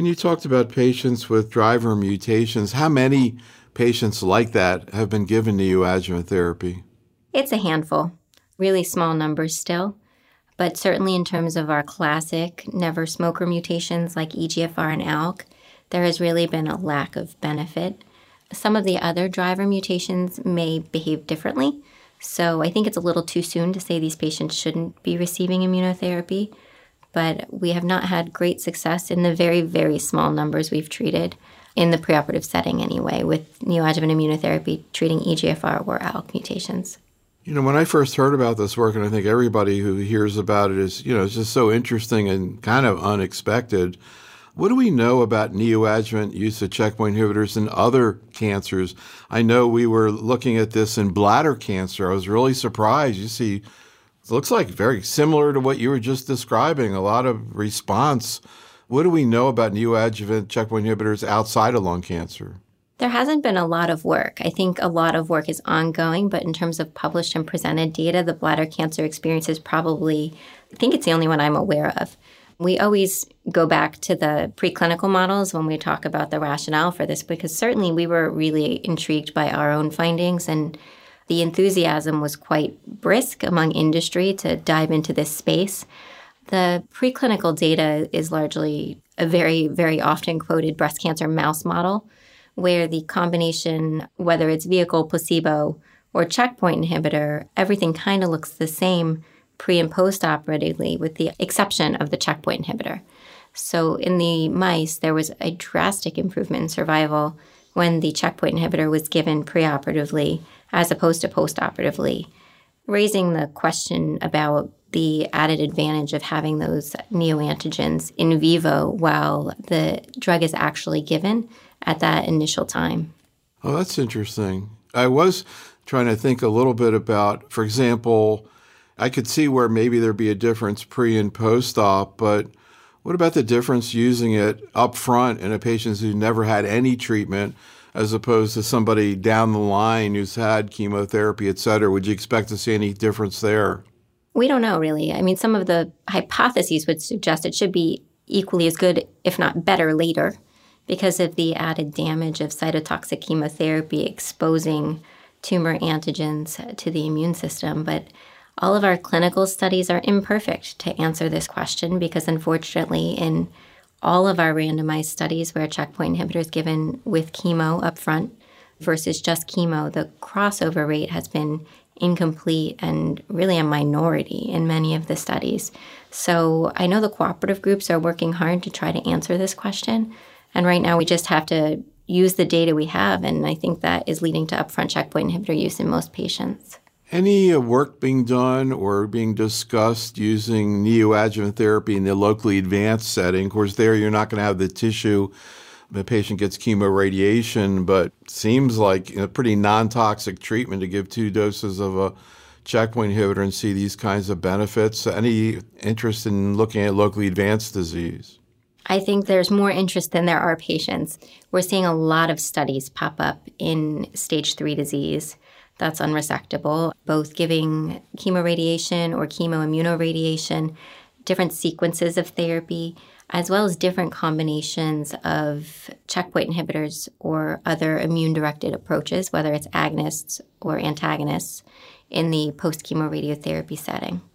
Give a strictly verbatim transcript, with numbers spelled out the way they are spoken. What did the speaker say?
And you talked about patients with driver mutations. How many patients like that have been given neoadjuvant therapy? It's a handful, really small numbers still. But certainly in terms of our classic never smoker mutations like E G F R and A L K, there has really been a lack of benefit. Some of the other driver mutations may behave differently. So I think it's a little too soon to say these patients shouldn't be receiving immunotherapy. But we have not had great success in the very, very small numbers we've treated in the preoperative setting anyway, with neoadjuvant immunotherapy treating E G F R or A L K mutations. You know, when I first heard about this work, and I think everybody who hears about it is, you know, it's just so interesting and kind of unexpected. What do we know about neoadjuvant use of checkpoint inhibitors in other cancers? I know we were looking at this in bladder cancer. I was really surprised. You see, it looks like very similar to what you were just describing, a lot of response. What do we know about neoadjuvant checkpoint inhibitors outside of lung cancer? There hasn't been a lot of work. I think a lot of work is ongoing, but in terms of published and presented data, the bladder cancer experience is probably, I think it's the only one I'm aware of. We always go back to the preclinical models when we talk about the rationale for this, because certainly we were really intrigued by our own findings, and the enthusiasm was quite brisk among industry to dive into this space. The preclinical data is largely a very, very often quoted breast cancer mouse model, where the combination, whether it's vehicle, placebo, or checkpoint inhibitor, everything kind of looks the same pre- and post-operatively, with the exception of the checkpoint inhibitor. So in the mice, there was a drastic improvement in survival when the checkpoint inhibitor was given preoperatively as opposed to postoperatively, raising the question about the added advantage of having those neoantigens in vivo while the drug is actually given at that initial time. Oh, that's interesting. I was trying to think a little bit about, for example, I could see where maybe there'd be a difference pre and post-op, but what about the difference using it up front in a patient who never had any treatment as opposed to somebody down the line who's had chemotherapy, et cetera? Would you expect to see any difference there? We don't know, really. I mean, some of the hypotheses would suggest it should be equally as good, if not better, later, because of the added damage of cytotoxic chemotherapy exposing tumor antigens to the immune system. But all of our clinical studies are imperfect to answer this question, because unfortunately in all of our randomized studies where checkpoint inhibitor is given with chemo up front versus just chemo, the crossover rate has been incomplete and really a minority in many of the studies. So I know the cooperative groups are working hard to try to answer this question. And right now we just have to use the data we have, and I think that is leading to upfront checkpoint inhibitor use in most patients. Any uh, work being done or being discussed using neoadjuvant therapy in the locally advanced setting? Of course, there you're not going to have the tissue. The patient gets chemoradiation, but seems like a pretty non-toxic treatment to give two doses of a checkpoint inhibitor and see these kinds of benefits. Any interest in looking at locally advanced disease? I think there's more interest than there are patients. We're seeing a lot of studies pop up in stage three disease that's unresectable, both giving chemoradiation or chemoimmunoradiation, different sequences of therapy, as well as different combinations of checkpoint inhibitors or other immune-directed approaches, whether it's agonists or antagonists, in the post-chemoradiotherapy setting.